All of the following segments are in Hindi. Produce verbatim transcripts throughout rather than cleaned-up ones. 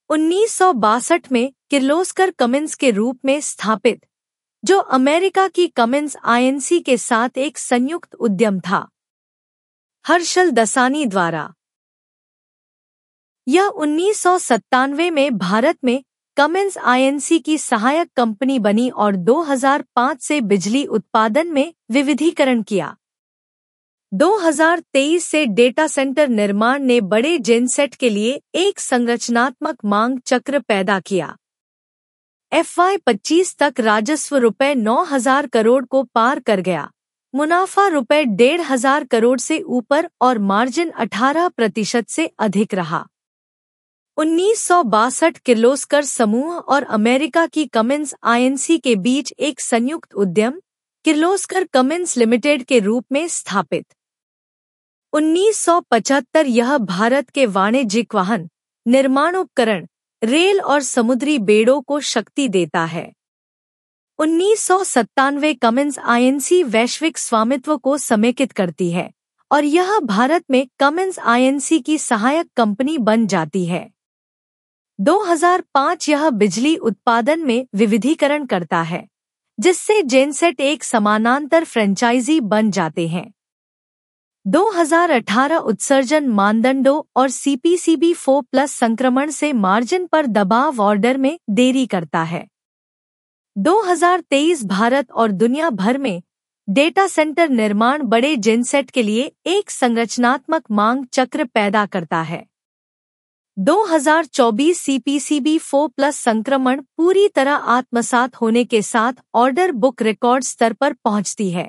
उन्नीस सौ बासठ में किर्लोस्कर कमिंस के रूप में स्थापित, जो अमेरिका की कमिंस आईएनसी के साथ एक संयुक्त उद्यम था, हर्षल दसानी द्वारा। यह उन्नीस सौ सत्तानवे में भारत में कमिंस आईएनसी की सहायक कंपनी बनी और दो हज़ार पाँच से बिजली उत्पादन में विविधीकरण किया। दो हज़ार तेईस से डेटा सेंटर निर्माण ने बड़े जेनसेट के लिए एक संरचनात्मक मांग चक्र पैदा किया। एफ वाई पच्चीस तक राजस्व रुपए नौ हजार करोड़ को पार कर गया, मुनाफा रुपए डेढ़ हजार करोड़ से ऊपर और मार्जिन अठारह प्रतिशत से अधिक रहा। उन्नीस सौ बासठ किर्लोस्कर समूह और अमेरिका की कमिंस आईएनसी के बीच एक संयुक्त उद्यम किर्लोस्कर कमिंस लिमिटेड के रूप में स्थापित। उन्नीस सौ पचहत्तर यह भारत के वाणिज्यिक वाहन निर्माण उपकरण, रेल और समुद्री बेड़ों को शक्ति देता है। उन्नीस सौ सत्तानवे कमिंस आईएनसी वैश्विक स्वामित्व को समेकित करती है और यह भारत में कमिंस आईएनसी की सहायक कंपनी बन जाती है। दो हज़ार पाँच यह बिजली उत्पादन में विविधीकरण करता है, जिससे जेनसेट एक समानांतर फ्रेंचाइजी बन जाते हैं। दो हज़ार अठारह उत्सर्जन मानदंडों और सीपीसीबी फोर प्लस संक्रमण से मार्जिन पर दबाव ऑर्डर में देरी करता है। दो हज़ार तेईस भारत और दुनिया भर में डेटा सेंटर निर्माण बड़े जेनसेट के लिए एक संरचनात्मक मांग चक्र पैदा करता है। दो हज़ार चौबीस सीपीसीबी फोर प्लस संक्रमण पूरी तरह आत्मसात होने के साथ ऑर्डर बुक रिकॉर्ड स्तर पर पहुंचती है।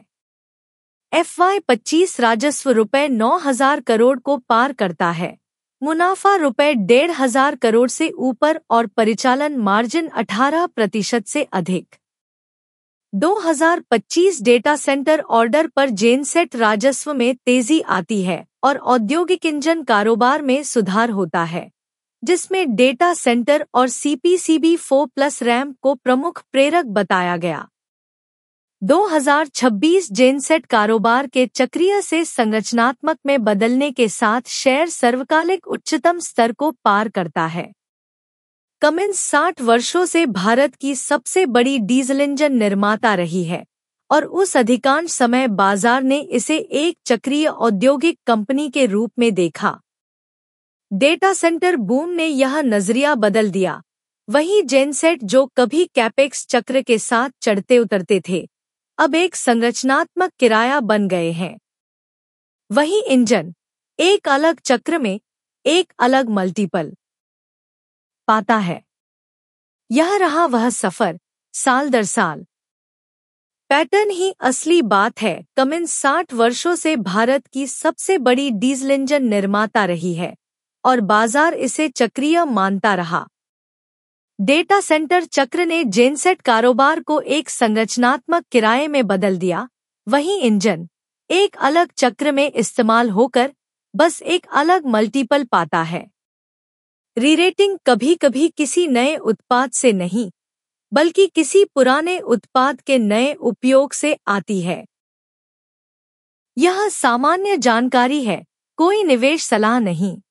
एफ वाई पच्चीस राजस्व रुपए नौ हजार करोड़ को पार करता है, मुनाफा रुपए डेढ़ हजार करोड़ से ऊपर और परिचालन मार्जिन अठारह प्रतिशत से अधिक। दो हज़ार पच्चीस डेटा सेंटर ऑर्डर पर जेनसेट राजस्व में तेजी आती है और औद्योगिक इंजन कारोबार में सुधार होता है, जिसमें डेटा सेंटर और सीपीसीबी फोर प्लस रैंप को प्रमुख प्रेरक बताया गया। दो हज़ार छब्बीस जेनसेट कारोबार के चक्रीय से संरचनात्मक में बदलने के साथ शेयर सर्वकालिक उच्चतम स्तर को पार करता है। कमिंस साठ वर्षों से भारत की सबसे बड़ी डीजल इंजन निर्माता रही है और उस अधिकांश समय बाजार ने इसे एक चक्रीय औद्योगिक कंपनी के रूप में देखा। डेटा सेंटर बूम ने यह नजरिया बदल दिया। वहीं जेनसेट जो कभी कैपेक्स चक्र के साथ चढ़ते उतरते थे, अब एक संरचनात्मक किराया बन गए हैं। वहीं इंजन एक अलग चक्र में एक अलग मल्टीपल पाता है। यह रहा वह सफर, साल दर साल। पैटर्न ही असली बात है। कमिंस साठ वर्षों से भारत की सबसे बड़ी डीजल इंजन निर्माता रही है और बाजार इसे चक्रीय मानता रहा। डेटा सेंटर चक्र ने जेनसेट कारोबार को एक संरचनात्मक किराए में बदल दिया। वहीं इंजन एक अलग चक्र में इस्तेमाल होकर बस एक अलग मल्टीपल पाता है। रीरेटिंग कभी कभी किसी नए उत्पाद से नहीं, बल्कि किसी पुराने उत्पाद के नए उपयोग से आती है। यह सामान्य जानकारी है, कोई निवेश सलाह नहीं।